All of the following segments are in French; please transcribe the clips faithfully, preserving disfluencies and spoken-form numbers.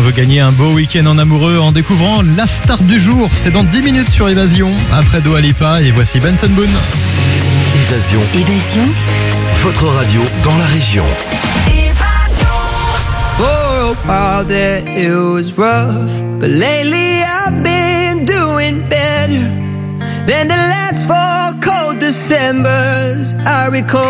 veut gagner un beau week-end en amoureux en découvrant la star du jour. C'est dans dix minutes sur Évasion, après Dua Lipa, et voici Benson Boone. Évasion. Évasion. Votre radio dans la région. For a while there it was rough, but lately I've been doing better than the last four cold Decembers I recall.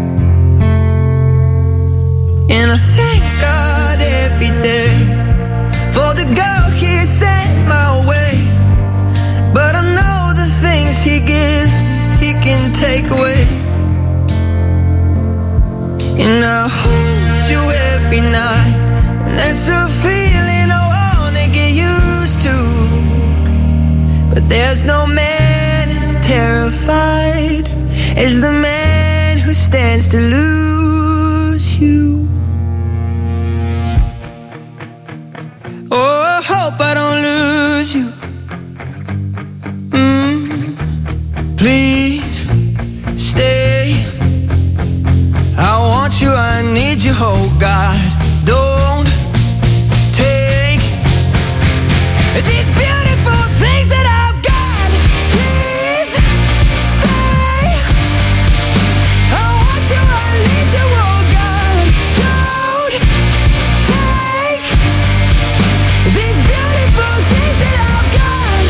And I thank God every day for the girl He sent my way. But I know the things He gives He can take away. And I hold you every night, and that's a feeling I wanna get used to. But there's no man as terrified as the man who stands to lose you. Oh, I hope I don't lose you. Mm, please stay. I want you, I need you, oh God. Don't take these beautiful things that I've got. Please stay. I want you, I need you, oh God. Don't take these beautiful things that I've got.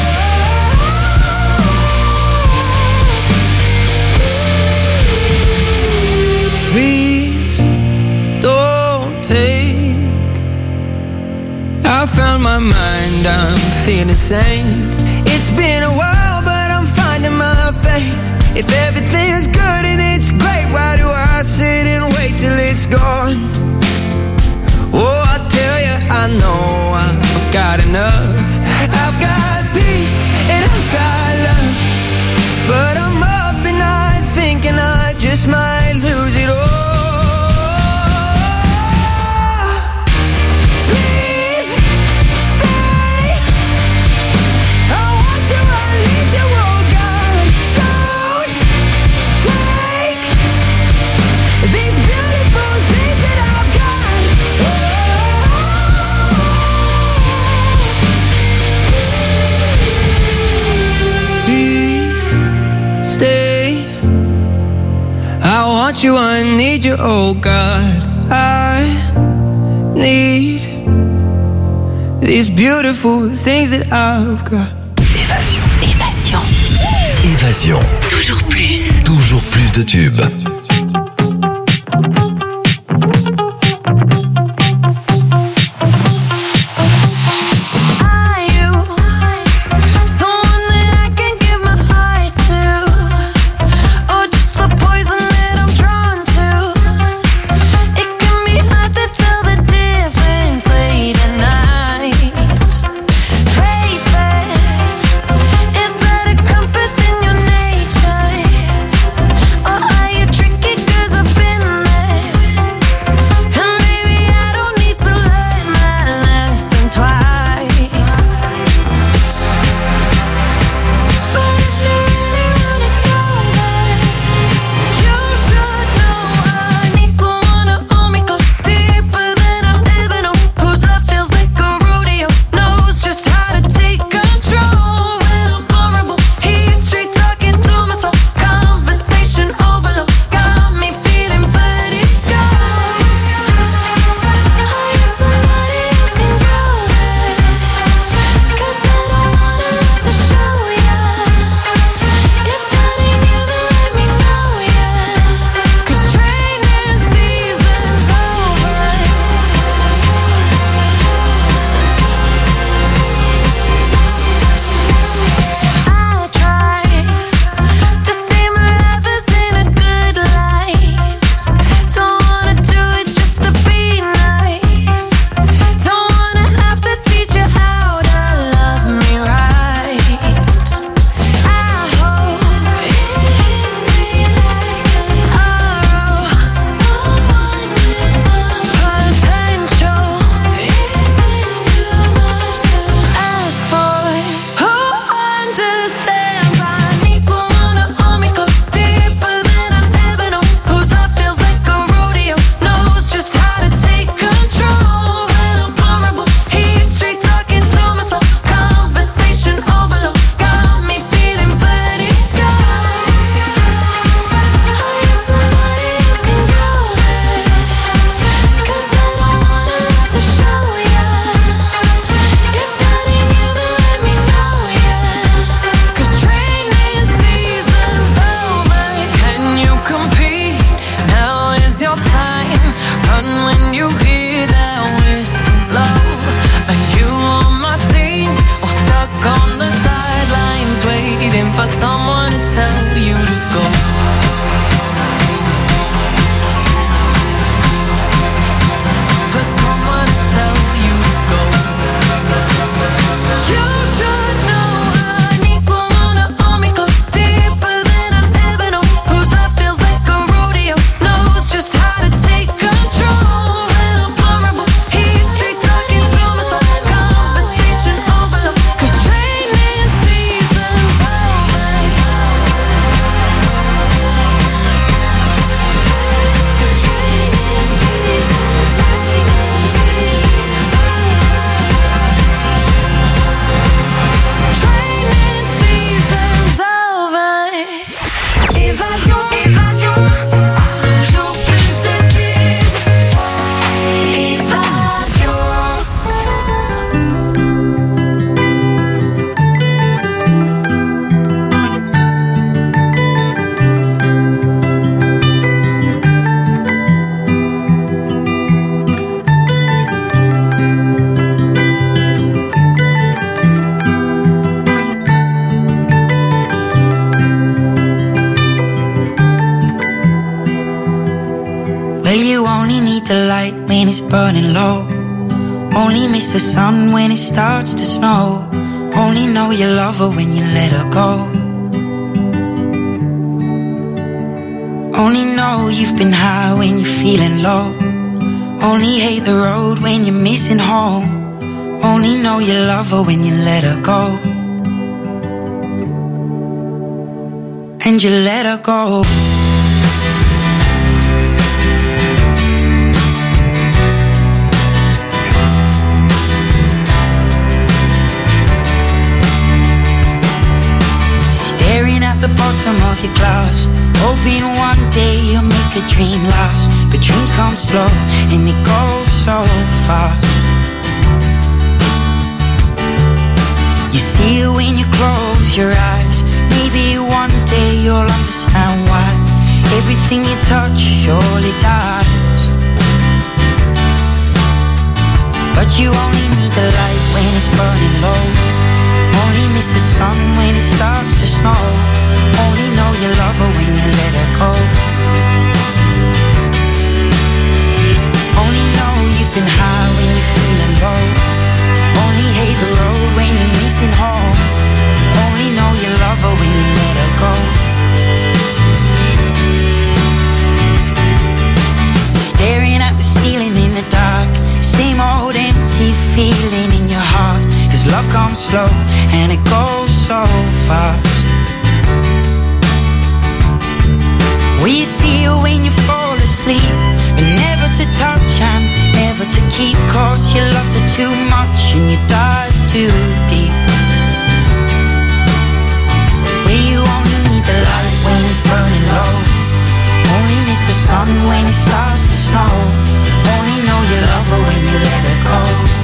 Oh. Please don't take. I found my mind, I'm feeling sane. It's been a while, but I'm finding my faith. If everything is good and it's great, why do I sit and wait till it's gone? Oh, I tell you, I know I've got enough. I've got peace and I've got love, but I'm up and I'm thinking I just might lose it all. Please stay. I want you, I need you, oh God. Don't take these beautiful things that I've got. Please stay. I want you, I need you, oh God. I need these beautiful things that I've got. Évasion. Évasion. Évasion. Toujours plus. Toujours plus de tubes. Are you someone that I can give my heart to, or just the poison that I'm drawn to? It can be hard to tell the difference late at night. Play fair, is that a compass in your nature, or are you tricking tell you to go. For someone to tell you to go. You should know I need someone to hold me close, deeper than I've ever known. Whose love feels like a rodeo, knows just how to take control. When I'm vulnerable, he's straight talking to my soul. Conversation overload, 'cause training season's over. 'Cause training season's Training season's over. Évasion, évasion, toujours plus de tubes. Évasion. Well, you only need the light when it's burning low. Only miss the sun when it starts to snow. Only know you love her when you let her go. Only know you've been high when you're feeling low. Only hate the road when you're missing home. Only know you love her when you let her go. And you let her go. Staring at the bottom of your glass, hoping one day you'll make a dream last. But dreams come slow and they go so fast. You see it when you close your eyes. Maybe one day you'll understand why everything you touch surely dies. But you only need the light when it's burning low. Only miss the sun when it starts to snow. Only know you love her when you let her go. Only know you've been high when you're feeling low. Only hate the road when you're missing home. Only know you love her when you let her go. Staring at the ceiling in the dark, same old empty feeling in your heart. 'Cause love comes slow and it goes so fast. Will you see her when you fall asleep, but never to touch and never to keep? 'Cause you loved her too much and you dive too deep. Will you only need the light when it's burning low? Only miss the sun when it starts to snow. Only know you love her when you let her go.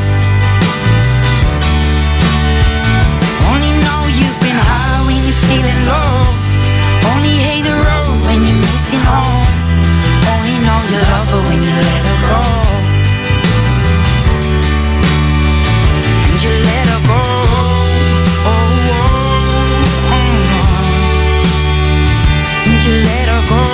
Only know you've been high when you're feeling low. Only hate the road when you're missing home. Only know you love her when you let her go. And you let her go. Oh, oh, oh, oh. And you let her go.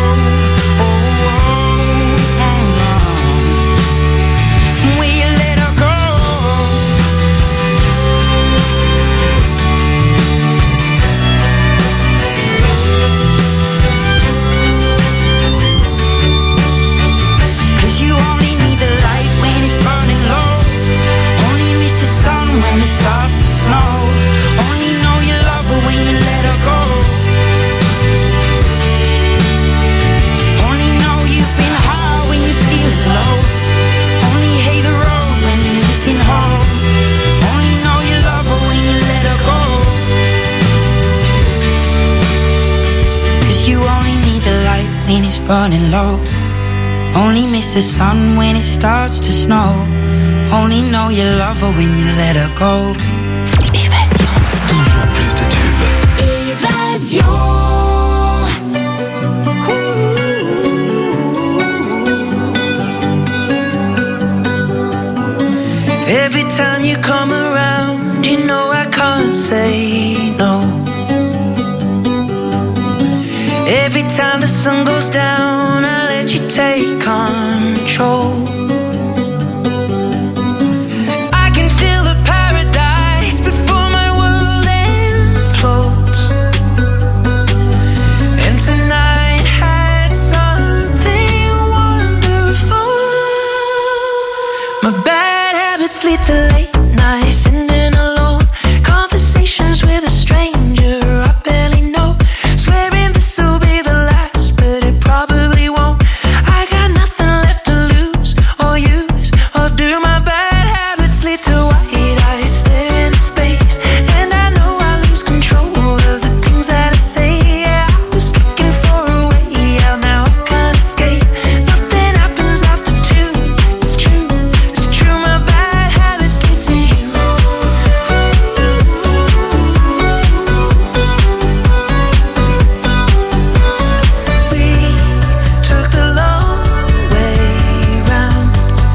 Burning low. Only miss the sun when it starts to snow. Only know you love her when you let her go. Évasion. Toujours plus de tubes. Évasion. Every time you come around, you know I can't say no. Every time the sun goes down, I let you take control. I can feel the paradise before my world implodes. And tonight had something wonderful. My bad habits lead to late nights, sitting alone, conversations with a stranger I barely know, swearing this will be the last, but it probably won't. I got nothing left to lose or use or do. My bad habits lead to white eyes staring into space, and I know I lose control of the things that I say. Yeah, I was looking for a way out, now I can't escape. Nothing happens after two. It's true, it's true. My bad habits lead to you. We took the long way round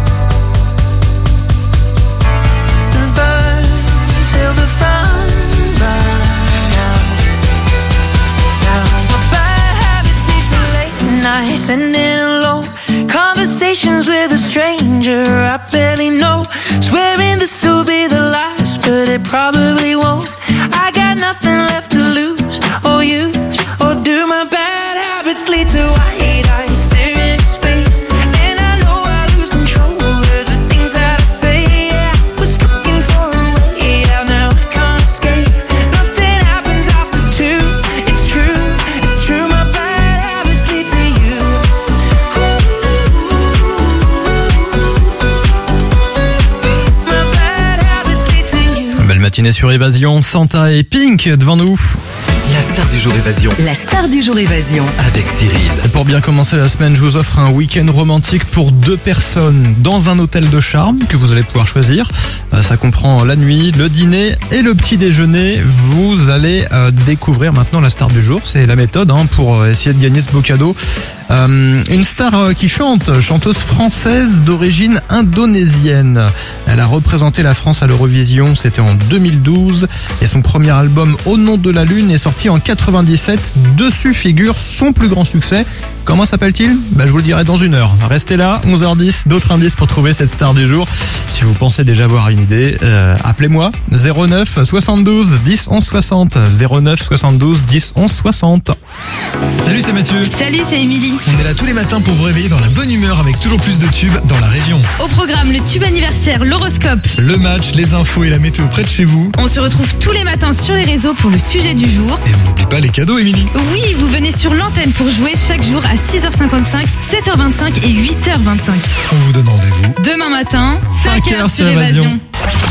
and burned till the fun ran out. Now my bad habits lead to late nights, sitting alone, conversations with a stranger I barely know, swearing this will be the last, but it probably won't. I got nothing left to lose or use or do. My bad habits lead to white eyes staring into space, and I know I lose control of the things that I say. Yeah, I was looking for a way out, now I can't escape. Nothing happens after two. It's true, it's true. My bad habits lead to you. My bad habits lead to you. Belle matinée sur Évasion, Santa et Pink devant nous. La star du jour Évasion La star du jour Évasion. avec Cyril. Et pour bien commencer la semaine, je vous offre un week-end romantique pour deux personnes dans un hôtel de charme que vous allez pouvoir choisir. Euh, Ça comprend la nuit, le dîner et le petit déjeuner. Vous allez euh, découvrir maintenant la star du jour. C'est la méthode hein, pour euh, essayer de gagner ce beau cadeau. Euh, une star euh, qui chante, chanteuse française d'origine indonésienne. Elle a représenté la France à l'Eurovision, c'était en deux mille douze. Et son premier album Au nom de la lune est sorti en quatre-vingt-dix-sept. Dessus figure son plus grand succès. Comment s'appelle-t-il ? Bah, je vous le dirai dans une heure. Restez là, onze heures dix, d'autres indices pour trouver cette star du jour. Si vous pensez déjà avoir une idée, euh, appelez-moi zéro neuf soixante-douze dix onze soixante. zéro neuf soixante-douze dix onze soixante. Salut, c'est Mathieu. Salut, c'est Émilie. On est là tous les matins pour vous réveiller dans la bonne humeur avec toujours plus de tubes dans la région. Au programme, le tube anniversaire, l'horoscope. Le match, les infos et la météo près de chez vous. On se retrouve tous les matins sur les réseaux pour le sujet du jour. Et on n'oublie pas les cadeaux, Émilie. Oui, vous venez sur l'antenne pour jouer chaque jour à six heures cinquante-cinq, sept heures vingt-cinq et huit heures vingt-cinq. On vous donne rendez-vous. Demain matin, cinq cinq heures heures sur sur Évasion. Évasion.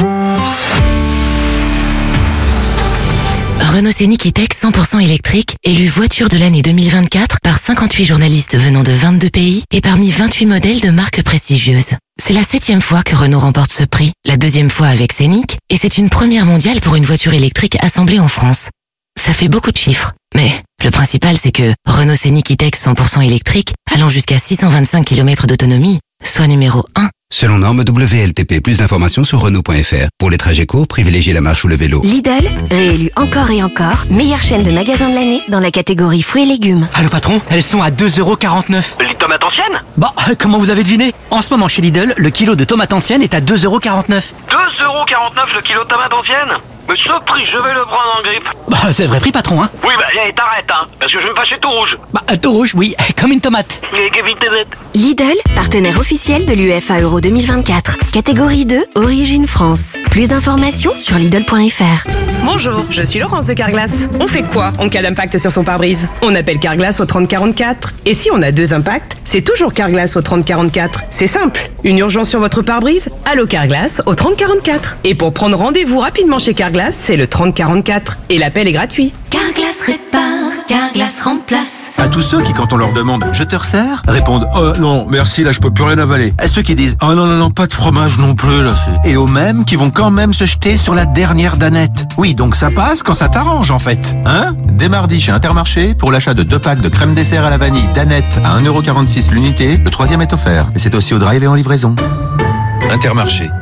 Renault Scénic E-Tech cent pour cent électrique, élu voiture de l'année deux mille vingt-quatre par cinquante-huit journalistes venant de vingt-deux pays et parmi vingt-huit modèles de marques prestigieuses. C'est la septième fois que Renault remporte ce prix, la deuxième fois avec Scénic, et c'est une première mondiale pour une voiture électrique assemblée en France. Ça fait beaucoup de chiffres, mais le principal c'est que Renault Scénic E-Tech cent pour cent électrique, allant jusqu'à six cent vingt-cinq kilomètres d'autonomie, soit numéro un. Selon norme W L T P, plus d'informations sur Renault point F R. Pour les trajets courts, privilégiez la marche ou le vélo. Lidl, réélu encore et encore, meilleure chaîne de magasins de l'année dans la catégorie fruits et légumes. Allô patron, elles sont à deux euros quarante-neuf. Les tomates anciennes ? Bah, comment vous avez deviné ? En ce moment chez Lidl, le kilo de tomates anciennes est à deux euros quarante-neuf. deux euros quarante-neuf le kilo de tomates anciennes ? Mais ce prix, je vais le prendre en grippe. Bah, c'est le vrai prix patron, hein. Oui, bah, allez, t'arrêtes, hein, parce que je vais me fâcher tout rouge. Bah, tout rouge, oui, comme une tomate. Et que vite t'es bête. Lidl, partenaire officiel de l'U F A Euro deux mille vingt-quatre. Catégorie deux, Origine France. Plus d'informations sur Lidl point F R. Bonjour, je suis Laurence de Carglass. On fait quoi en cas d'impact sur son pare-brise ? On appelle Carglass au trente quarante-quatre. Et si on a deux impacts, c'est toujours Carglass au trente quarante-quatre. C'est simple. Une urgence sur votre pare-brise ? Allô Carglass au trente quarante-quatre. Et pour prendre rendez-vous rapidement chez Carglass, c'est le trente quarante-quatre. Et l'appel est gratuit. Carglass répare, Carglass remplace. À tous ceux qui, quand on leur demande « Je te resserre ?» répondent « Oh non, merci, là je peux plus rien avaler ». À ceux qui disent « Oh non, non, non, pas de fromage non plus, là c'est... » Et aux mêmes qui vont quand même se jeter sur la dernière danette. Oui, donc ça passe quand ça t'arrange en fait. Hein ? Dès mardi chez Intermarché, pour l'achat de deux packs de crème dessert à la vanille danette à un euro quarante-six l'unité, le troisième est offert. Et c'est aussi au drive et en livraison. Intermarché.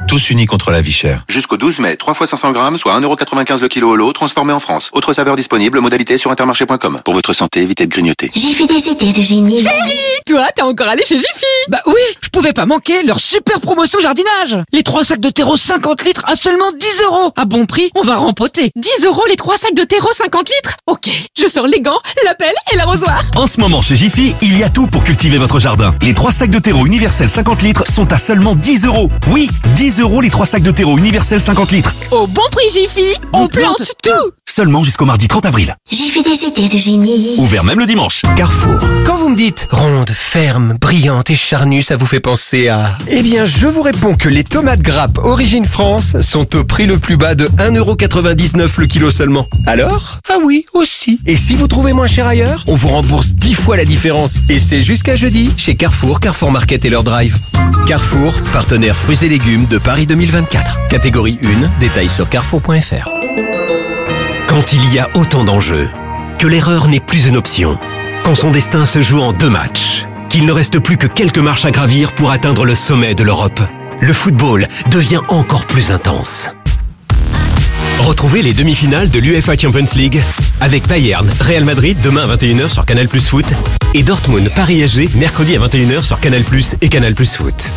tous unis contre la vie chère. Jusqu'au douze mai, trois fois cinq cents grammes, soit un euro quatre-vingt-quinze le kilo au lot, transformé en France. Autre saveur disponible, modalité sur intermarché point com. Pour votre santé, évitez de grignoter. J'ai fait des idées de génie. Chérie, toi, t'es encore allé chez Jiffy? Bah oui, je pouvais pas manquer leur super promotion jardinage. Les trois sacs de terreau cinquante litres à seulement dix euros. À bon prix, on va rempoter. dix euros les trois sacs de terreau cinquante litres? Ok, je sors les gants, la pelle et l'arrosoir. En ce moment, chez Jiffy, il y a tout pour cultiver votre jardin. Les trois sacs de terreau universel cinquante litres sont à seulement dix euros. Oui, dix euros les trois sacs de terreau universel cinquante litres. Au bon prix Jiffy, on, on plante, plante tout. Seulement jusqu'au mardi trente avril. J'ai fait des idées de génie. Ouvert même le dimanche. Carrefour. Quand vous me dites ronde, ferme, brillante et charnue, ça vous fait penser à... Eh bien, je vous réponds que les tomates grappes Origine France sont au prix le plus bas de un euro quatre-vingt-dix-neuf le kilo seulement. Alors? Ah oui, aussi. Et si vous trouvez moins cher ailleurs, on vous rembourse dix fois la différence. Et c'est jusqu'à jeudi chez Carrefour, Carrefour Market et leur drive. Carrefour, partenaire fruits et légumes de Paris deux mille vingt-quatre. Catégorie un, détails sur carrefour point f r. Quand il y a autant d'enjeux, que l'erreur n'est plus une option, quand son destin se joue en deux matchs, qu'il ne reste plus que quelques marches à gravir pour atteindre le sommet de l'Europe, le football devient encore plus intense. Retrouvez les demi-finales de l'UEFA Champions League avec Bayern, Real Madrid demain à vingt et une heures sur Canal plus Foot et Dortmund, Paris S G mercredi à vingt et une heures sur Canal plus et Canal plus Foot.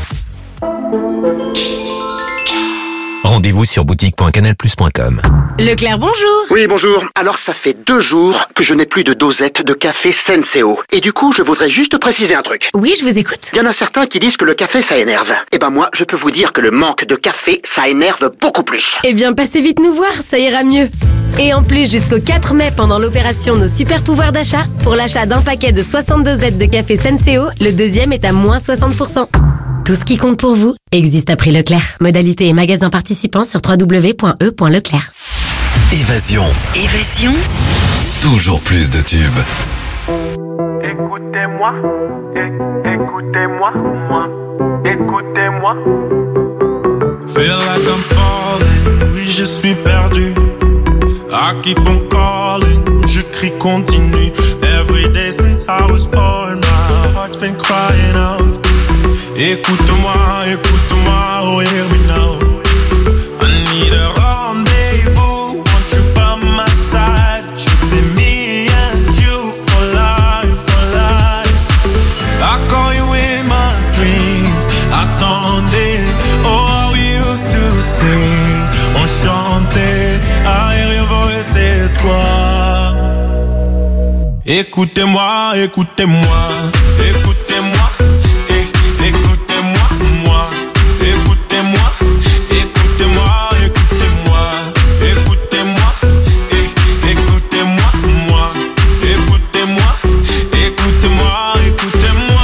Rendez-vous sur boutique point canal plus point com. Leclerc, bonjour. Oui, bonjour. Alors, ça fait deux jours que je n'ai plus de dosette de café Senseo. Et du coup, je voudrais juste préciser un truc. Oui, je vous écoute. Il y en a certains qui disent que le café, ça énerve. Eh ben moi, je peux vous dire que le manque de café, ça énerve beaucoup plus. Eh bien, passez vite nous voir, ça ira mieux. Et en plus, jusqu'au quatre mai, pendant l'opération Nos Super Pouvoirs d'achat, pour l'achat d'un paquet de soixante dosettes de café Senseo, le deuxième est à moins soixante pour cent. Tout ce qui compte pour vous existe à prix Leclerc. Modalité et magasin participants sur w w w point e point leclerc. Évasion. Évasion. Toujours plus de tubes. Écoutez-moi, é- écoutez-moi, moi, écoutez-moi. Feel like I'm falling, oui je suis perdu. I keep on calling, je crie continue. Every day since I was born, my heart's been crying out. Écoute-moi, écoute-moi, oh hear me now. I need a rendezvous, want you by my side. Should be me and you for life, for life. I call you in my dreams, attendez. Oh, we used to sing, on chantait. I hear your voice, c'est toi. Écoutez-moi, écoutez-moi, écoutez-moi. Écoutez-moi, moi, écoutez-moi, écoutez-moi, écoutez-moi, écoutez-moi, é- écoutez-moi, moi, écoutez-moi, écoutez-moi, écoutez-moi,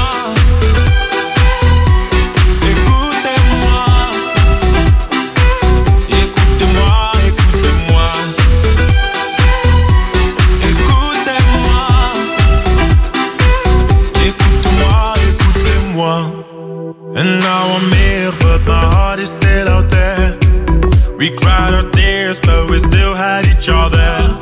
écoutez-moi, écoutez-moi, écoutez-moi, écoutez-moi, écoute-moi, écoutez-moi. And now I'm here, but my heart is still out there. We cried our tears, but we still had each other.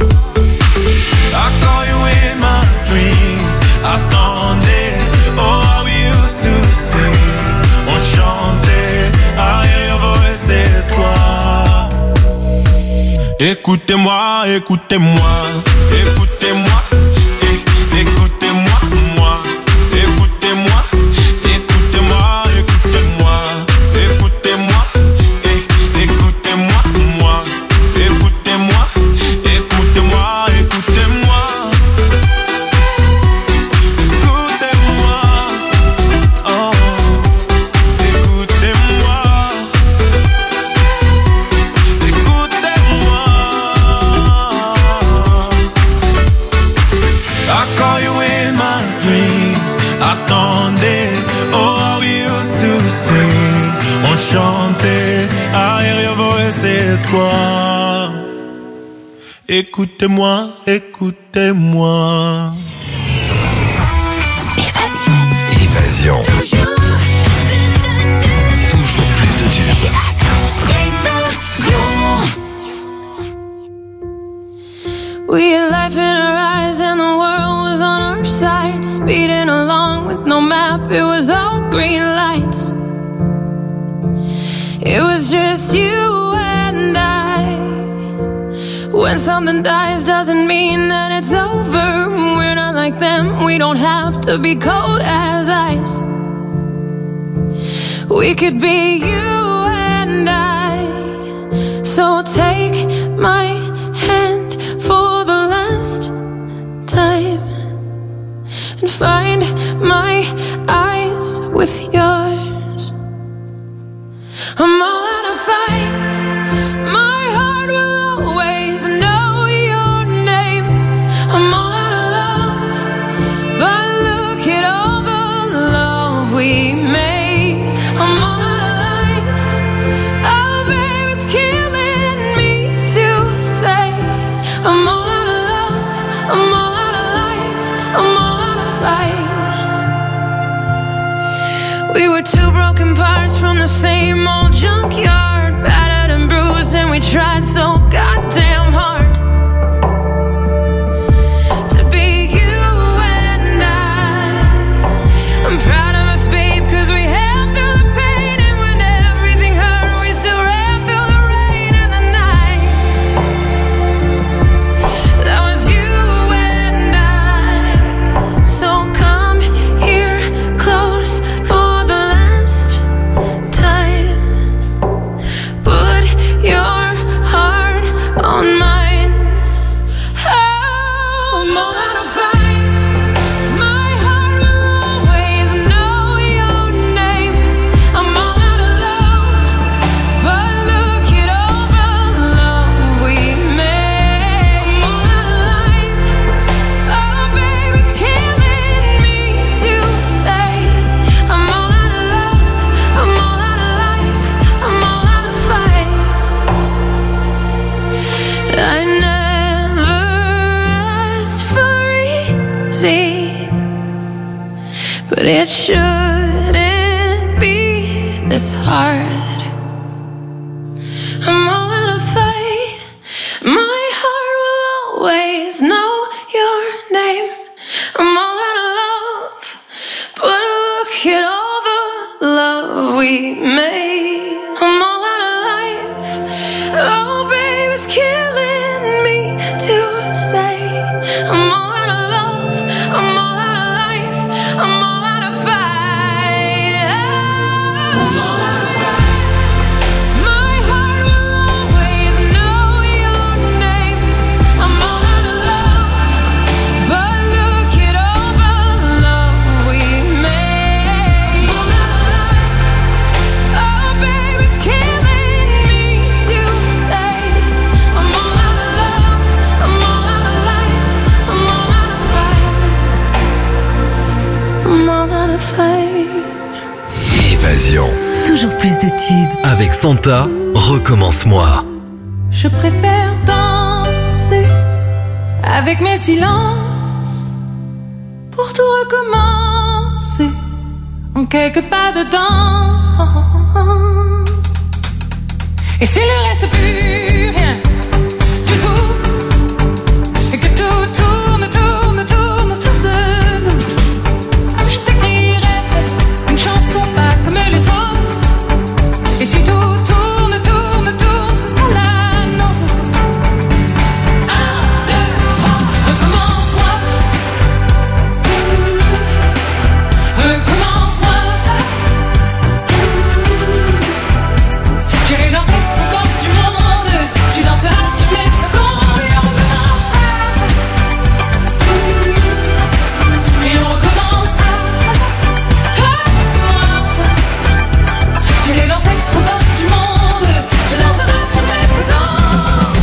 I call you in my dreams, attendez. Oh, we used to sing, on chantait. I hear your voice, c'est toi. Écoutez-moi, écoutez-moi, écoutez-moi, é- écoutez-moi, moi, écoutez-moi. Écoutez-moi, écoutez-moi, écoutez-moi, é- écoutez-moi, moi, écoutez-moi, écoutez-moi, écoutez-moi, écoutez-moi, oh, écoutez-moi, écoutez-moi. I call you in my dreams, attendez. Oh, we used to sing, on chantait. I hear your voice, c'est toi. Écoutez-moi, écoutez-moi. Évasion. Toujours plus de tubes. We had life in our eyes and the world was on our side. Speeding along with no map, it was all green lights. It When something dies doesn't mean that it's over. We're not like them, we don't have to be cold as ice. We could be you and I. So take my hand for the last time and find my eyes with yours. I'm all out of fight. My heart will always know your name. I'm all out of love, but look at all the love we made. I'm all out of life. Oh, babe, it's killing me to say. I'm all out of love. I'm all out of life. I'm all out of fight. We were two broken parts from the same old junkyard, battered and bruised, and we tried so goddamn hard to be you and I. I'm proud of us, babe, cause we held through the pain, and when everything hurt, we still ran through the rain and the night. That was you and I. So come here close for the last time. Put your heart on mine. Oh, I'm all out of fight. My heart will always know your name. I'm all out of love, but look at all the love we made. I'm all out of life. Oh, babe, it's killing me to say. I'm all out of love. I'm all out of life. I'm all out of fight. I never asked for easy, but it shouldn't be this hard. I'm all out of fight. My heart will always know your name. I'm all out of love, but look at all the love we made. I'm all out of life. Oh, babe, it's killing me to say. I'm all out of love. I'm all out of life. I'm all out of fight. I'm all out of fight. My heart will always know your name. I'm all out of love, but look at all the love we made. I'm all out of life. Oh, babe, it's killing me to say. I'm all out of love. I'm all out of life. I'm all out of fight. I'm all out of fight. Évasion. Toujours plus de tubes. Avec Santa, recommence-moi. Je préfère danser avec mes silences pour tout recommencer en quelques pas dedans. Et s'il ne reste plus rien du tout, et que tout tourne, tourne, tourne autour de nous, je t'écrirai une chanson pas comme les autres. Et si tout tourne, tourne, tourne, ce sera la nôtre. Un, deux, trois, recommence-moi. Recommence-moi. J'irai danser au bord du monde. Tu danseras sur mes secondes. Et on recommencera. Et on recommencera. Toi, moi. J'irai danser au bord du monde. Je danserai sur mes secondes.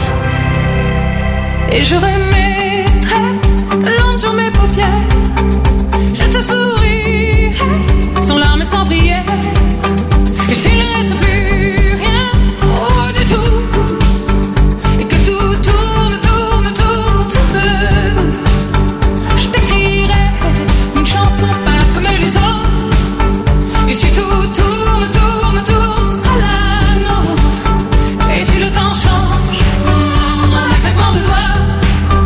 Et je remettrai de l'encre sur mes paupières. Je te sourirai sans larmes et sans prière. Et s'il ne reste plus rien, oh du tout, et que tout tourne, tourne, tourne autour de nous, je t'écrirai une chanson pas comme les autres. Et si tout tourne, tourne, tourne, ce sera la nôtre. Et si le temps change, un claquement de doigts,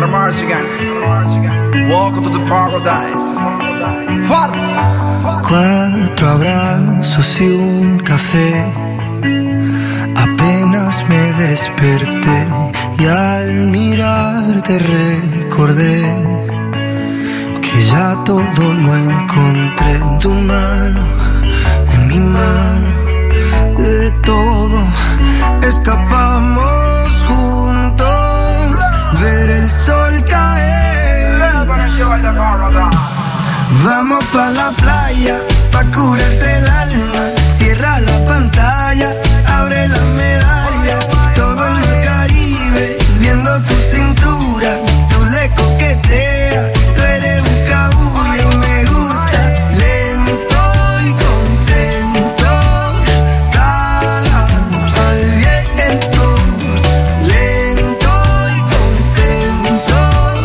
Bruno Mars again. Welcome to the paradise. Far. Cuatro abrazos y un café. Apenas me desperté y al mirarte recordé que ya todo lo encontré en tu mano, en mi mano. De todo escapamos juntos, ver el sol caer. Vamos pa' la playa, pa' curarte el alma. Cierra la pantalla, abre la medalla. Todo en el Caribe, viendo tu cintura. Tú le coqueteas, tú eres un cabullo y me gusta. Lento y contento, cara al viento. Lento y contento,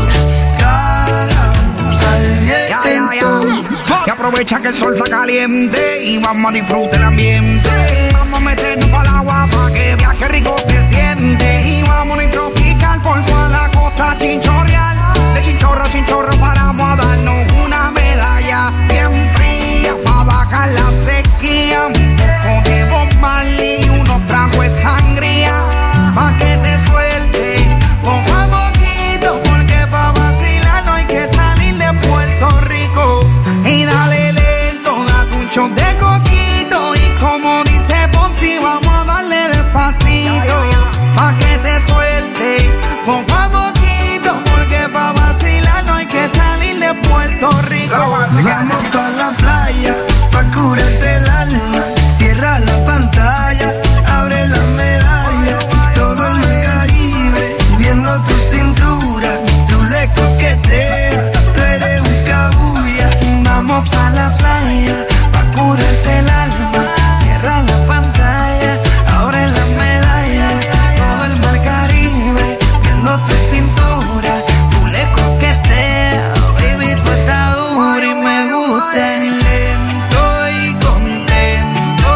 cara al viento. Y aprovecha que el sol está caliente y vamos a disfrutar el ambiente. Vamos a meternos para el agua para que veas qué rico se siente. Y vamos a tropical por toda la costa chinchorreal. De chinchorro a chinchorro paramos a darnos una medalla bien fría para bajar la sequía. Un poco de Bob Marley y unos tragos de sangría pa' que te suelte poco a poquito, porque pa' vacilar no hay que salir de Puerto Rico. Y dale lento, date un shot de coquito. Y como dice Fonsi, vamos a darle despacito pa' que te suelte poco a poquito, porque pa' vacilar no hay que salir de Puerto Rico. Vamos pa' la playa, pa' curarte el alma. Cierra la pantalla, abre la medalla. Todo en el Caribe, viendo tu cintura. Tú le coqueteas, tú eres un cabulla. Vamos pa' la playa, pa' curarte el alma. Cierra la pantalla, abre la medalla. Todo el mar Caribe, viendo tu cintura. Tú le coqueteas, baby, tú estás dura y me gusta. Lento y contento,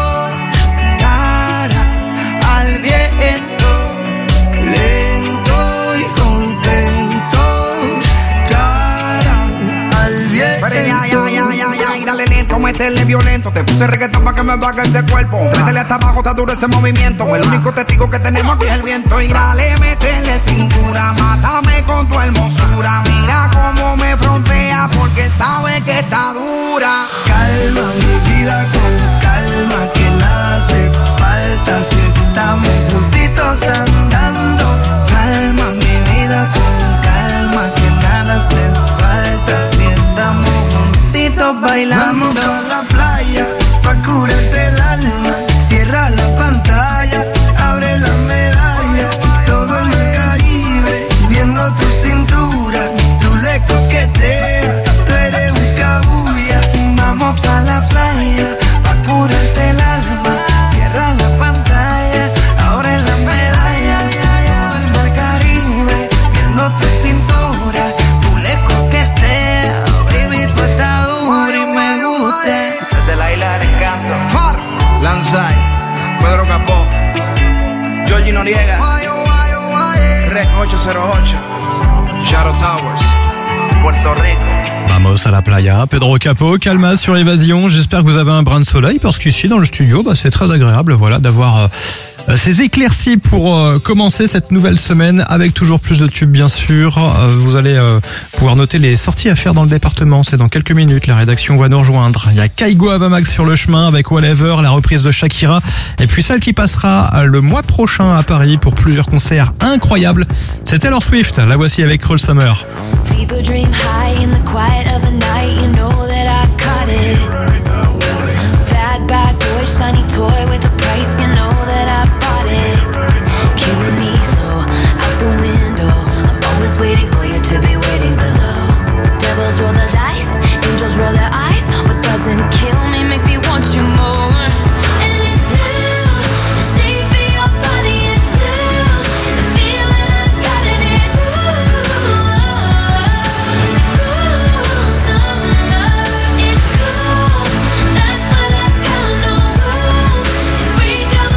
cara al viento. Lento y contento, cara al viento. Pero ya, ya, ya, ya, ya, y dale lento, métele violento. Te puse reggaetón pa' que me baje ese cuerpo. Métele hasta abajo, está duro ese movimiento. El único testigo que tenemos aquí es el viento. Y dale, métele cintura, mátame con tu hermosura. Mira cómo me frontea porque sabe que está dura. Calma mi vida con calma, que nada hace falta si estamos juntitos andando. Calma mi vida con calma, que nada hace falta si estamos juntitos bailando. Vamos pa' la playa, pa' curarte el alma. Cierra la pantalla, abre la medalla. Todo en el Caribe, viendo tu cintura. Tú le coqueteas, tú eres un cabulla. Vamos pa' la playa, pa' curarte el alma. Cierra la pantalla, abre la medalla. Todo el mar Caribe, viendo tu cintura. Tú le coqueteas, baby, tú estás dura y me gusta. Desde la isla del encanto. Far, Lanzai, Pedro Capó, Georgie Noriega, Rec ocho cero ocho, Shadow Towers, Puerto Rico. Vamos à la playa, Pedro Capó, Calma sur Évasion. J'espère que vous avez un brin de soleil parce qu'ici dans le studio, bah, c'est très agréable, voilà, d'avoir euh, ces éclaircies pour euh, commencer cette nouvelle semaine avec toujours plus de tubes, bien sûr. Euh, vous allez euh, pouvoir noter les sorties à faire dans le département. C'est dans quelques minutes. La rédaction va nous rejoindre. Il y a Kaigo Avamax sur le chemin avec Whatever, la reprise de Shakira, et puis celle qui passera le mois prochain à Paris pour plusieurs concerts incroyables. C'est Taylor Swift. La voici avec Cruel Summer. People dream high in the quiet of the night. You know that I caught it. Bad, bad boy, shiny toy with a price. You know that I bought it. Killing me slow, out the window. I'm always waiting for you to be waiting below. Devils roll the dice, angels roll their eyes. What doesn't kill me makes me want you more. And it's blue, the shape of your body, it's blue. The feeling I got in it, ooh. It's a cruel summer, it's cool. That's what I tell 'em, no rules. You break up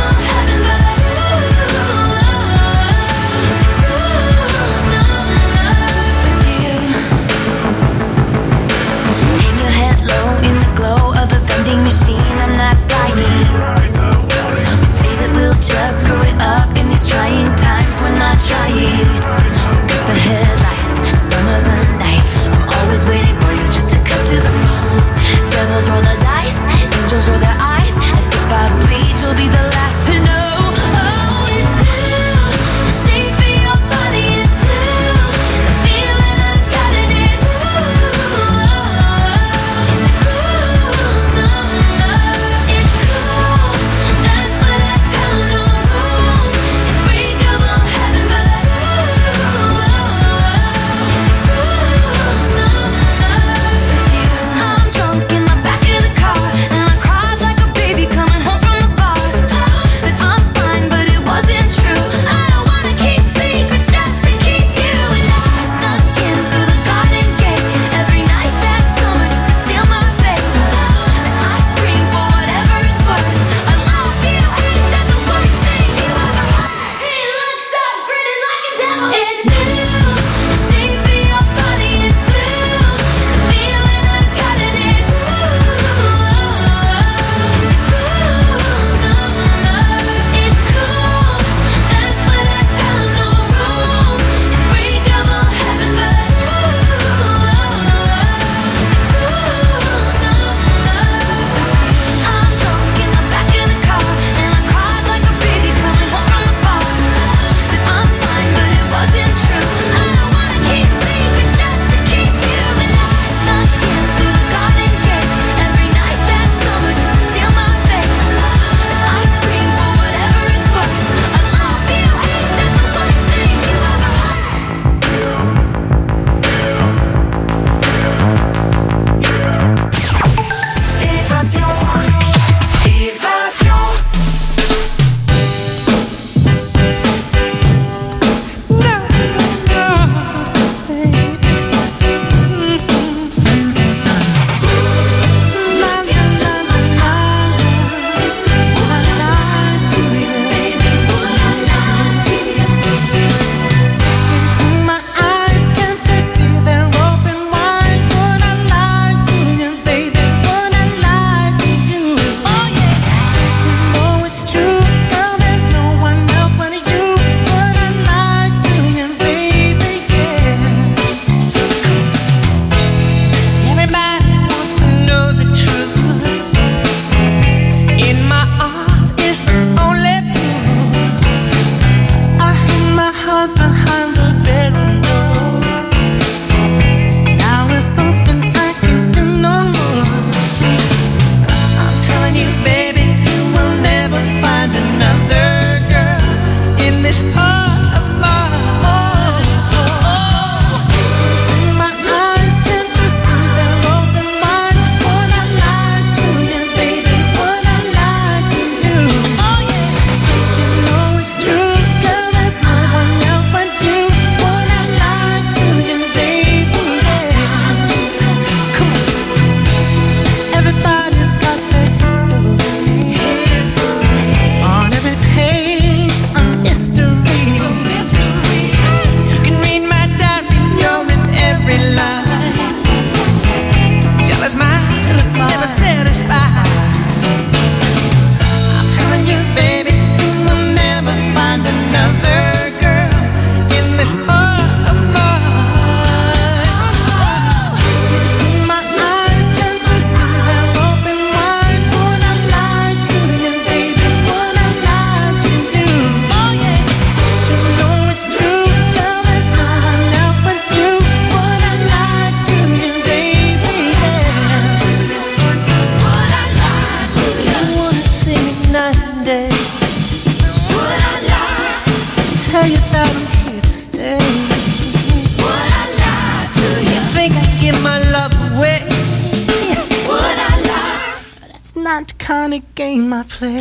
not the kind of game I play.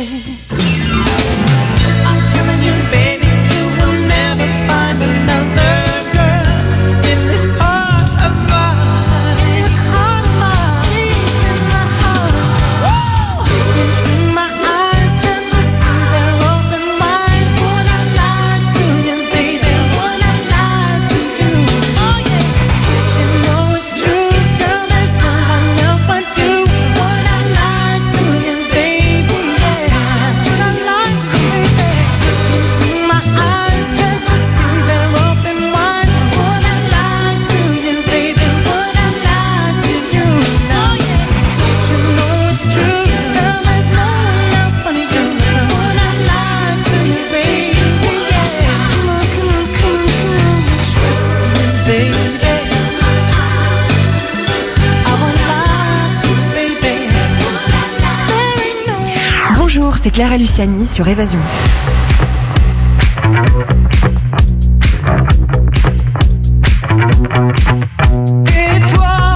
I'm telling you, baby, you will never find another girl in this heart of mine. This heart of mine, in my heart. Woo! Into my eyes, can't you see they're open wide? Would I lie to you, baby? Would I lie to you? Oh yeah. Did you know it's true, girl? There's no one else but you. Would I lie to you, baby? Yeah. Would I lie to you, baby? Into my eyes, can't you see they're open wide? Would I lie to you, baby? Would I lie to you? Oh yeah. Did you know it's true, girl? There's no one else but you. So would I lie to you, baby? Yeah. Come on, come on, come on, come on. Trust me, baby. I won't lie to you, baby. There ain't no Bonjour, c'est Clara Luciani sur Évasion. Et toi,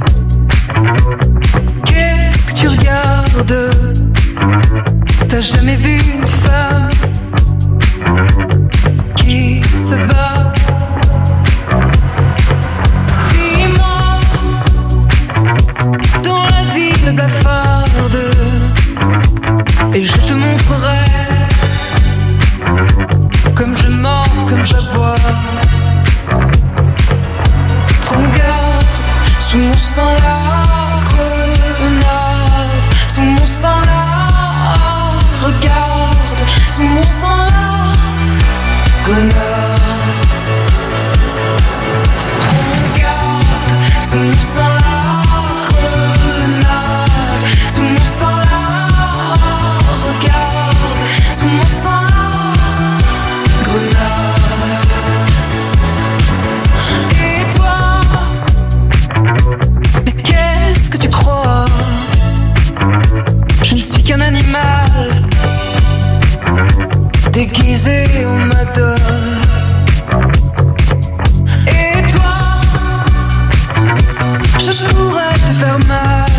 qu'est-ce que tu regardes? T'as jamais vu une femme qui se bat? Suis-moi dans la ville blafarde et je te montrerai comme je mords, comme j'aboie. Regarde, sous mon sang la grenade, sous mon sang la. Regarde, sous mon sang la grenade. Regarde, sous mon sang la grenade, sous mon sang la. Regarde, sous mon sang la grenade. Et toi, mais qu'est-ce que tu crois? Je ne suis qu'un animal déguisé en madone. Et toi, je pourrais te faire mal,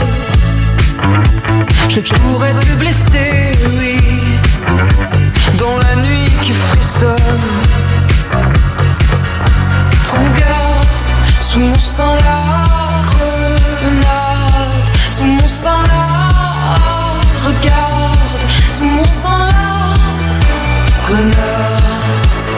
je pourrais te blesser, oui, dans la nuit qui frissonne. Regarde, sous mon sang la grenade, sous mon sang la. Regarde, sous mon sang la grenade.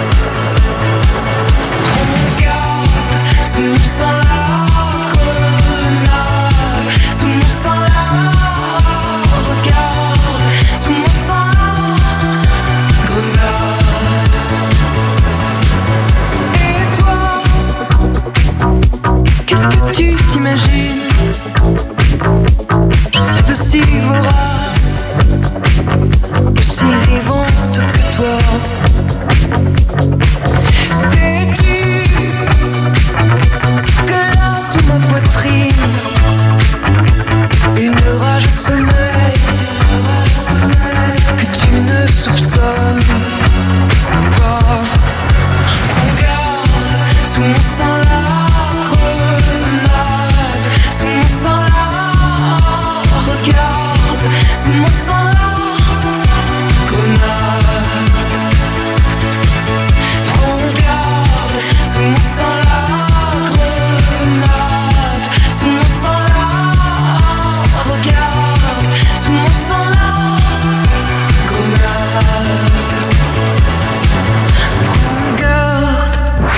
Regarde, sous mon sang la grenade, sous mon sang la. Regarde, sous mon sang la grenade. Et toi, qu'est-ce que tu t'imagines? Je suis aussi vorace, aussi vivante que toi. Sais-tu que là sous ma poitrine, une rage sommeille que tu ne soupçonnes pas. Regarde, sous mon sang la grenade, sous mon sang la. Regarde, sous mon sang la grenade. Regarde, sous mon sang la grenade, sous mon sang la. Regarde, sous mon sang la grenade. Regarde.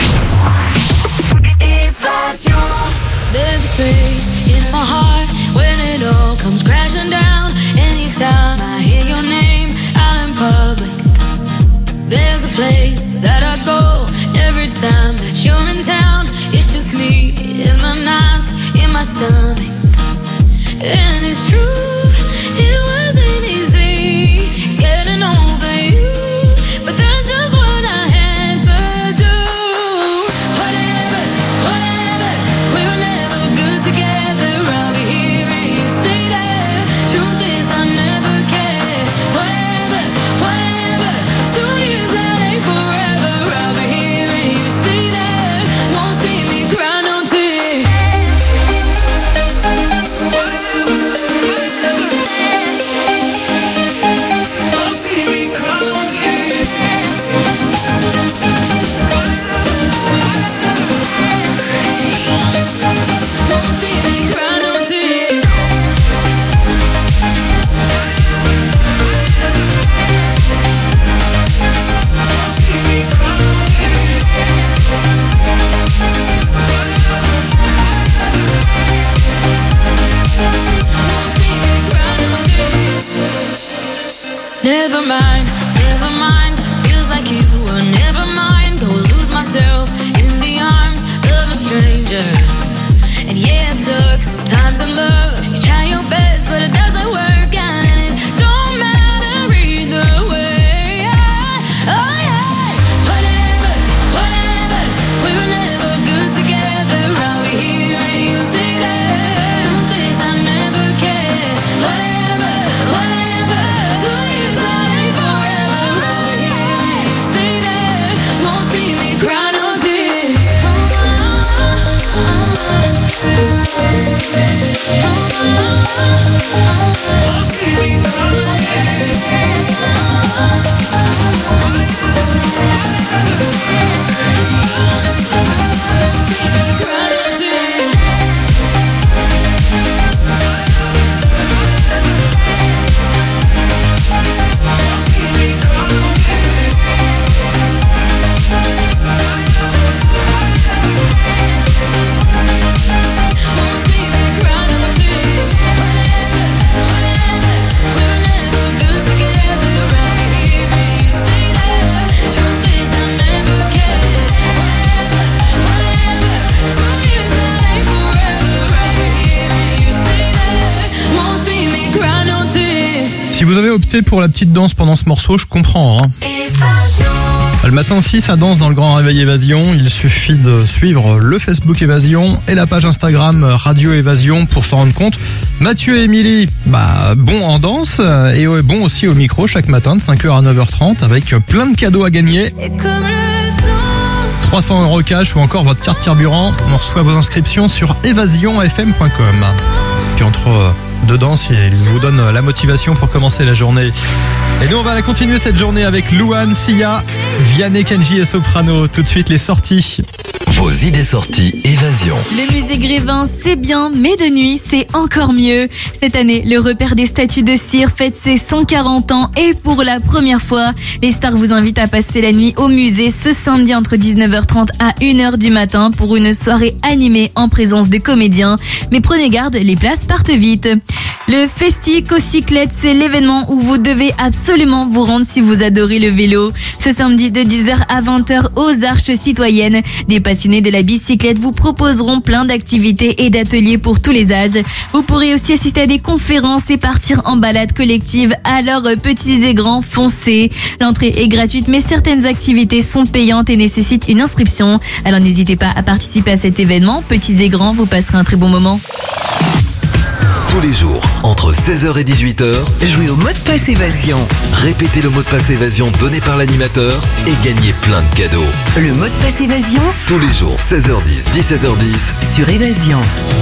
Évasion. There's a space in my heart when it all comes crashing down. Anytime I hear your name out in public, there's a place that I go every time that you're in town. It's just me in the nights, in my stomach. And it's true, it wasn't easy getting over you, but that's just what I had to do. Whatever, whatever, we were never good together. I'll be here and you stay there. Truth is I never cared. Whatever, whatever, two years that ain't forever. I'll be here and you stay there. Won't see me cry no tears. mind, never mind. Feels like you were never mine. Go lose myself in the arms of a stranger. And yeah, it sucks sometimes in love. You try your best, but it doesn't work out, and it don't matter either way. Oh yeah, whatever, whatever. We were never good together. I'll be here and you say that. Truth is, I never cared. Whatever, whatever. Two years that ain't forever. I'll be here and you say that. Won't see me cry no tears. Si vous avez opté pour la petite danse pendant ce morceau, je comprends. Hein. Le matin aussi, ça danse dans le Grand Réveil Évasion. Il suffit de suivre le Facebook Évasion et la page Instagram Radio Évasion pour s'en rendre compte. Mathieu et Émilie, bah, bon en danse et bon aussi au micro chaque matin de cinq heures à neuf heures trente avec plein de cadeaux à gagner. trois cents euros cash ou encore votre carte carburant. On reçoit vos inscriptions sur évasion f m point com. Puis entre deux danses, il vous donne la motivation pour commencer la journée. Et nous, on va la continuer cette journée avec Louane, Sia, Vianney, Kenji et Soprano. Tout de suite, les sorties. Vos idées sorties Évasion. Le musée Grévin, c'est bien, mais de nuit, c'est encore mieux. Cette année, le repère des statues de cire fête ses cent quarante ans et pour la première fois, les stars vous invitent à passer la nuit au musée ce samedi entre dix-neuf heures trente à une heure du matin pour une soirée animée en présence des comédiens. Mais prenez garde, les places partent vite. Le Festi-Co-Cyclette, c'est l'événement où vous devez absolument vous rendre si vous adorez le vélo. Ce samedi de dix heures à vingt heures aux Arches Citoyennes, des passionnés de la bicyclette vous proposeront plein d'activités et d'ateliers pour tous les âges. Vous pourrez aussi assister à des conférences et partir en balade collective. Alors petits et grands, foncez. L'entrée est gratuite mais certaines activités sont payantes et nécessitent une inscription. Alors n'hésitez pas à participer à cet événement. Petits et grands, vous passerez un très bon moment. Tous les jours, entre seize heures et dix-huit heures, jouez au mot de passe Évasion. Répétez le mot de passe Évasion donné par l'animateur et gagnez plein de cadeaux. Le mot de passe Évasion Tous les jours, seize heures dix, dix-sept heures dix, sur Évasion.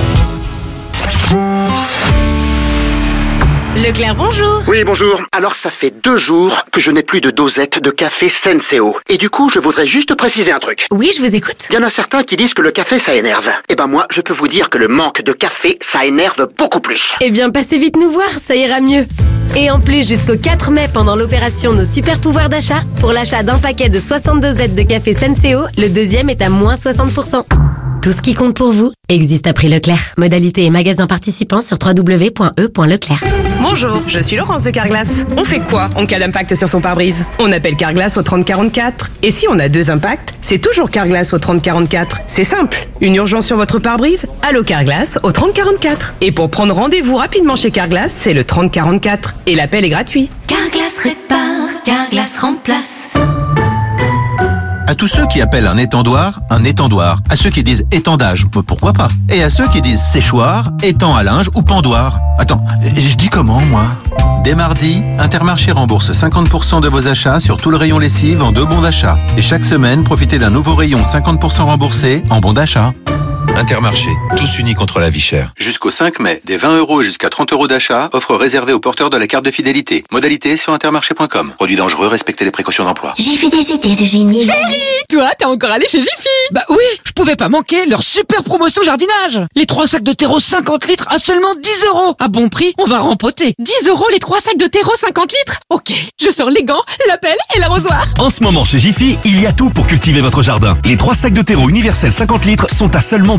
Leclerc, bonjour. Oui, bonjour. Alors, ça fait deux jours que je n'ai plus de dosette de café Senseo. Et du coup, je voudrais juste préciser un truc. Oui, je vous écoute. Il y en a certains qui disent que le café, ça énerve. Eh ben moi, je peux vous dire que le manque de café, ça énerve beaucoup plus. Eh bien, passez vite nous voir, ça ira mieux. Et en plus, jusqu'au quatre mai, pendant l'opération Nos Super Pouvoirs d'achat, pour l'achat d'un paquet de soixante-deux Z de café Senseo, le deuxième est à moins soixante pour cent. Tout ce qui compte pour vous existe à prix Leclerc. Modalité et magasin participants sur w w w point e point leclerc. Bonjour, je suis Laurence de Carglass. On fait quoi en cas d'impact sur son pare-brise? On appelle Carglass au trente quarante-quatre. Et si on a deux impacts, c'est toujours Carglass au trente quarante-quatre. C'est simple. Une urgence sur votre pare-brise? Allô Carglass au trente quarante-quatre. Et pour prendre rendez-vous rapidement chez Carglass, c'est le trente quarante-quatre. Et l'appel est gratuit. Carglass répare, Carglass remplace. À tous ceux qui appellent un étendoir, un étendoir. À ceux qui disent étendage, pourquoi pas. Et à ceux qui disent séchoir, étang à linge ou pendoir. Attends, je dis comment, moi? Dès mardi, Intermarché rembourse cinquante pour cent de vos achats sur tout le rayon lessive en deux bons d'achat. Et chaque semaine, profitez d'un nouveau rayon cinquante pour cent remboursé en bons d'achat. Intermarché, tous unis contre la vie chère. Jusqu'au cinq mai, des vingt euros jusqu'à trente euros d'achat, offre réservée aux porteurs de la carte de fidélité. Modalité sur intermarché point com. Produit dangereux, respectez les précautions d'emploi. J'ai fait des idées de génie. Chérie, toi, t'es encore allé chez Jiffy? Bah oui, je pouvais pas manquer leur super promotion jardinage. Les trois sacs de terreau cinquante litres à seulement dix euros. À bon prix, on va rempoter. dix euros les trois sacs de terreau cinquante litres? Ok, je sors les gants, la pelle et l'arrosoir. En ce moment, chez Jiffy, il y a tout pour cultiver votre jardin. Les trois sacs de terreau universel cinquante litres sont à seulement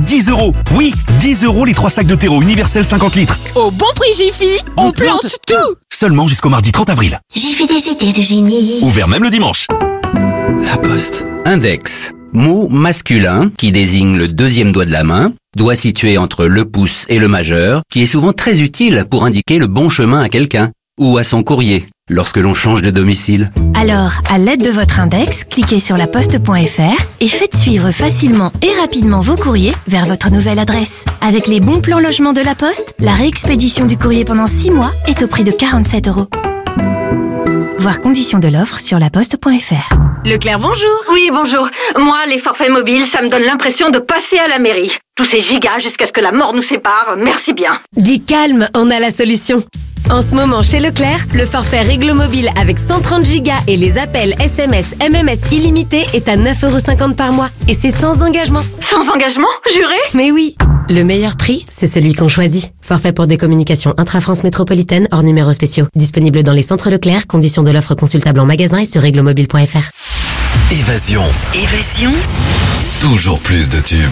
dix euros. Oui, dix euros les trois sacs de terreau universel cinquante litres. Au bon prix Jiffy, on, plante, tout. Seulement jusqu'au mardi trente avril. J'ai fait des idées de génie. Ouvert même le dimanche. La Poste. Index. Mot masculin qui désigne le deuxième doigt de la main, doigt situé entre le pouce et le majeur, qui est souvent très utile pour indiquer le bon chemin à quelqu'un ou à son courrier lorsque l'on change de domicile. Alors, à l'aide de votre index, cliquez sur laposte point f r et faites suivre facilement et rapidement vos courriers vers votre nouvelle adresse. Avec les bons plans logement de la Poste, la réexpédition du courrier pendant six mois est au prix de quarante-sept euros. Voir conditions de l'offre sur laposte point f r. Leclerc, bonjour. Oui, bonjour. Moi, les forfaits mobiles, ça me donne l'impression de passer à la mairie. Tous ces gigas jusqu'à ce que la mort nous sépare, merci bien. Dis calme, on a la solution. En ce moment, chez Leclerc, le forfait Réglo Mobile avec cent trente gigas et les appels S M S, M M S illimités est à neuf euros cinquante par mois. Et c'est sans engagement. Sans engagement, juré? Mais oui. Le meilleur prix, c'est celui qu'on choisit. Forfait pour des communications intra-France métropolitaine hors numéros spéciaux. Disponible dans les centres Leclerc. Conditions de l'offre consultable en magasin et sur réglomobile point f r. Évasion. Évasion. Toujours plus de tubes.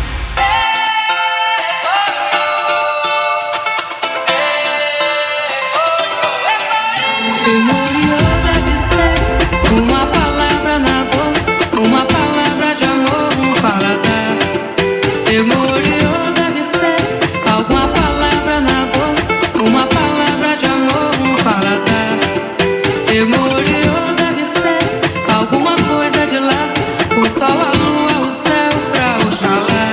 Memoriou deve ser uma palavra na boca, uma palavra de amor, um paladar. Memoriou deve ser alguma palavra na boca, uma palavra de amor, um paladar. Memoriou deve ser alguma coisa de lá, o sol, a lua, o céu pra Oxalá.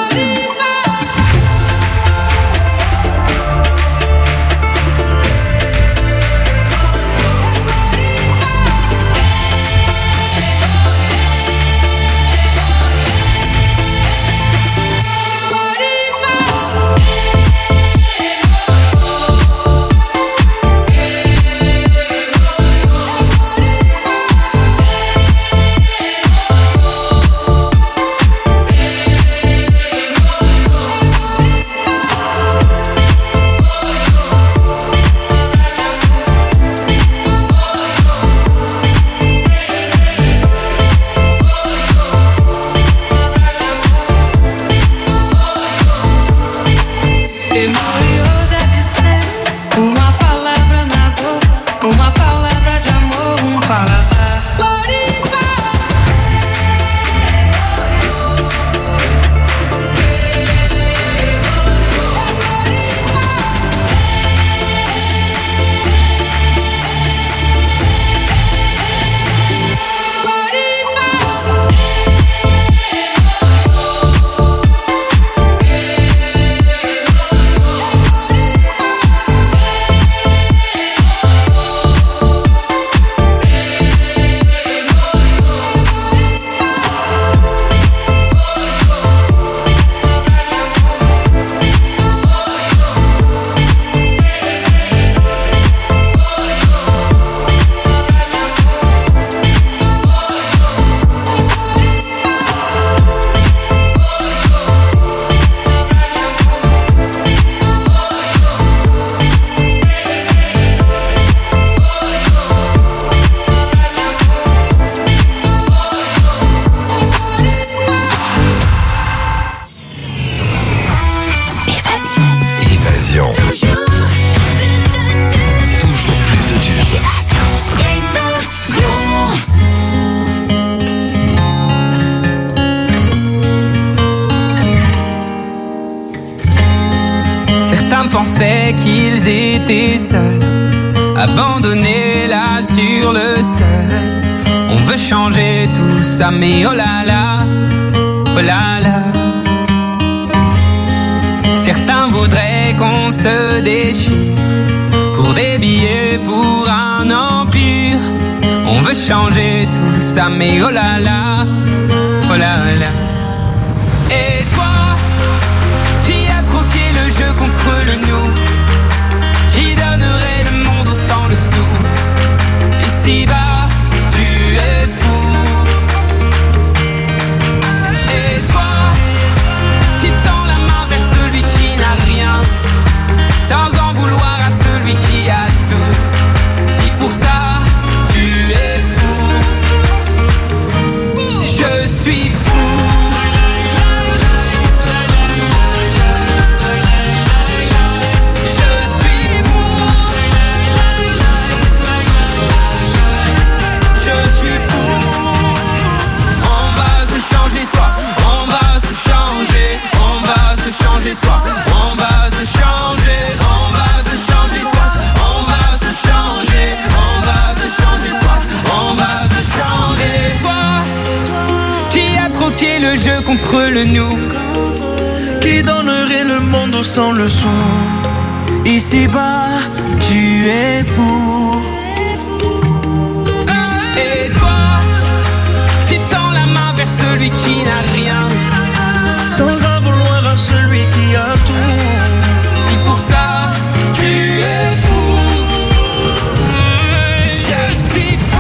Memoriou deve ser uma palavra na boca, uma palavra de amor, um paladar. Évasion. Toujours plus de tubes. Certains pensaient qu'ils étaient seuls, abandonnés là sur le sol. On veut changer tout ça, mais oh là là, oh là là. Certains voudraient qu'on se déchire pour des billets, pour un empire. On veut changer tout ça, mais oh là là, oh là là. Et toi, qui as troqué le jeu contre le nous, qui donnerait le monde au sang le sou. Ici-bas, tu es fou. Et toi, qui tend la main vers celui qui n'a rien, sans en vouloir à celui qui a tout. Si pour ça, tu es fou, je suis fou. contre le nous. Qui donnerait le monde sans le son? Ici-bas, tu es fou. Et toi, tu tends la main vers celui qui n'a rien, sans en vouloir à celui qui a tout. Si pour ça, tu es fou, je suis fou.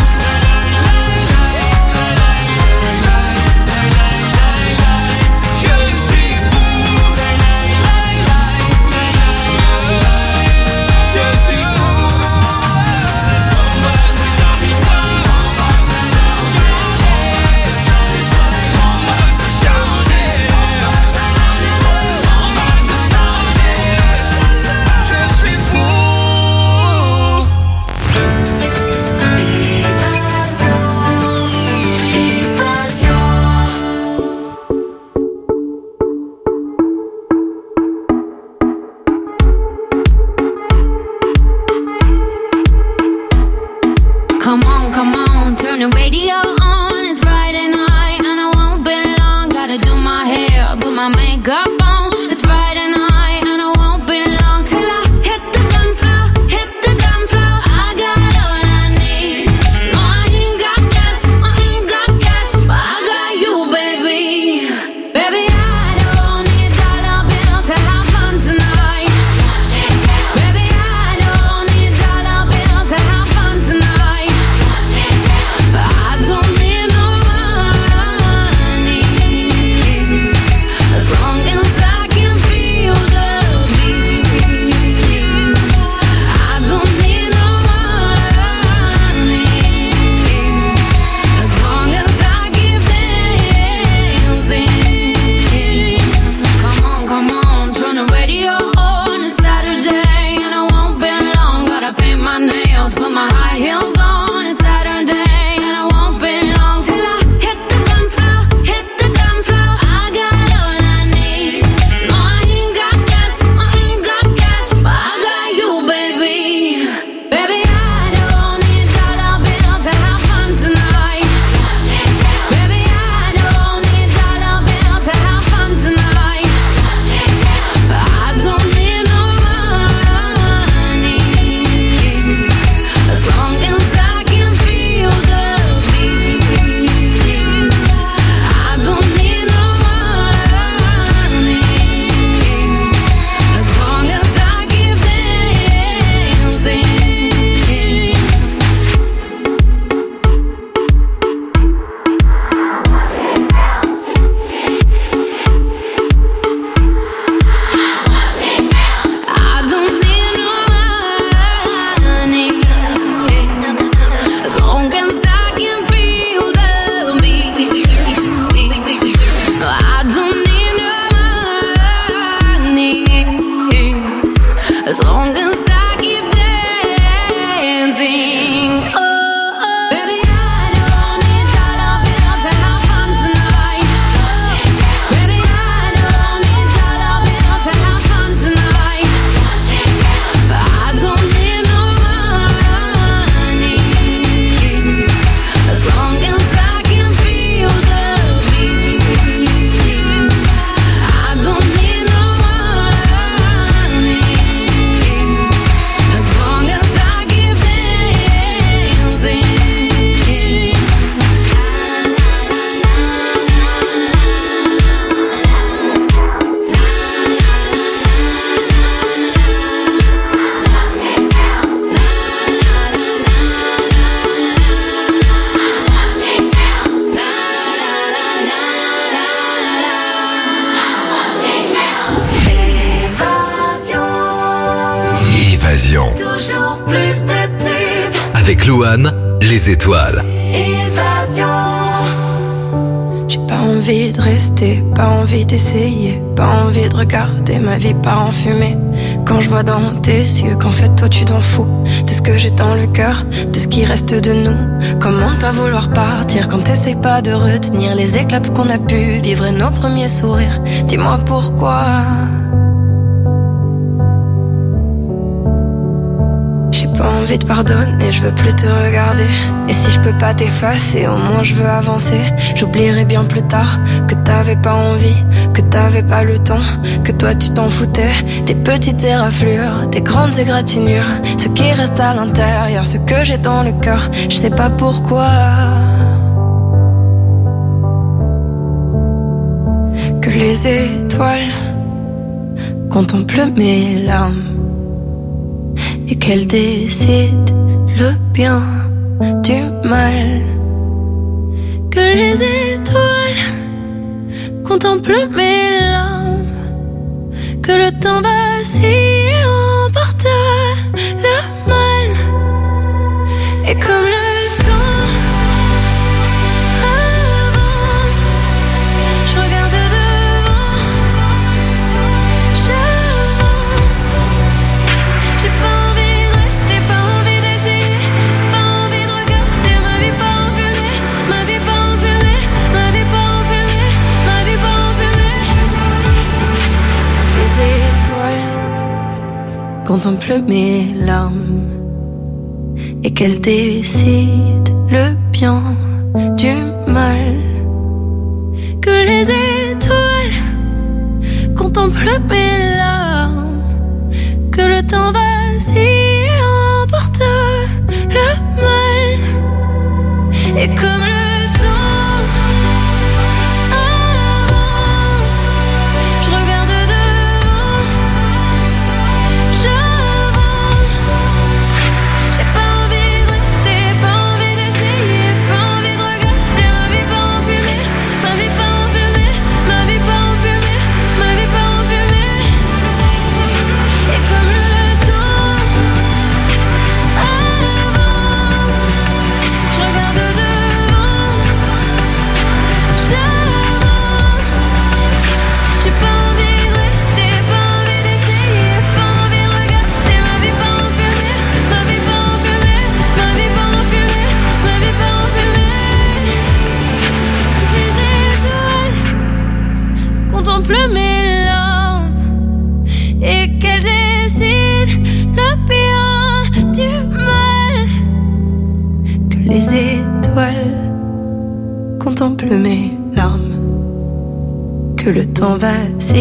Come on, come on, turn the radio on. It's Friday night and I won't be long. Gotta do my hair, put my makeup on. It's Friday night and I won't be long till I hit the dance floor, hit the dance floor. I got all I need. No, I ain't got cash, I ain't got cash, but I got you, baby. Baby, I don't need dollar bills to have fun tonight. Baby, I don't need dollar bills to have fun tonight. I don't need no money, as long as I can feel the beat. I don't need no money, as long as I keep dancing. Come on, come on, turn the radio on. It's Saturday and I won't be long. Gotta paint my nails, put my high heels on. It's Saturday and I won't be long till I hit the dance floor, hit the dance floor. I got all I need. No, I ain't got cash, I ain't got cash, but I got you, baby. Baby, I don't need dollar bills to have fun tonight. Baby, I don't need dollar bills to have fun tonight. I don't need no money, as long as I can feel the beat. I don't need no money, as long as I keep dancing. I don't need no money, as long as I can feel the beat. I don't need no money, as long as I keep dancing. Oh, oh. Baby, I don't need dollar bills to have fun tonight. Baby, I don't need dollar bills to have fun tonight. I don't need no money, as long as I can feel the beat. I don't need no money, as long as I keep dancing. Évasion. Toujours plus de tubes. Avec Louane, les étoiles. Évasion. J'ai pas envie de rester, pas envie d'essayer, pas envie de regarder ma vie part en fumée. Quand je vois dans tes yeux qu'en fait toi tu t'en fous de ce que j'ai dans le cœur, de ce qui reste de nous. Comment ne pas vouloir partir quand t'essayes pas de retenir les éclats de ce qu'on a pu vivre et nos premiers sourires. Dis-moi pourquoi. J'ai pas envie de pardonner, je veux plus te regarder. Et si je peux pas t'effacer, au moins je veux avancer. J'oublierai bien plus tard que t'avais pas envie, que t'avais pas le temps, que toi tu t'en foutais. Des petites éraflures, des grandes égratignures, ce qui reste à l'intérieur, ce que j'ai dans le cœur, je sais pas pourquoi. Que les étoiles contemplent mes larmes et qu'elles décident le bien du mal. Que les étoiles contemplent mes larmes, que le temps vacille et emporte le mal. Et comme le temps avance, je regarde devant, j'avance. J'ai pas envie de rester, pas envie d'essayer, pas envie de regarder ma vie pas en fumée, ma vie pas en fumée, ma vie pas en fumée, ma vie pas en fumée. Les étoiles contemplent mes larmes et qu'elles décident le bien du mal. Que les étoiles contemplent mes larmes, que le temps vacille et emporte le mal. Et comme le temps avance, je regarde devant, j'avance. J'ai pas envie de rester, pas envie d'essayer, pas envie de regarder ma vie pas en fumée, ma vie pas en fumée, ma vie pas en fumée, ma vie pas en fumée. Et comme le temps avance, je regarde devant, j'avance. J'ai pas envie de rester, pas envie d'essayer, pas envie de regarder ma vie pas en fumée, ma vie pas en fumée, ma vie pas en fumée, ma vie pas en fumée. Les étoiles contemplent mes larmes et qu'elles décident le bien du mal. Que les étoiles contemplent mes larmes, que le temps vacille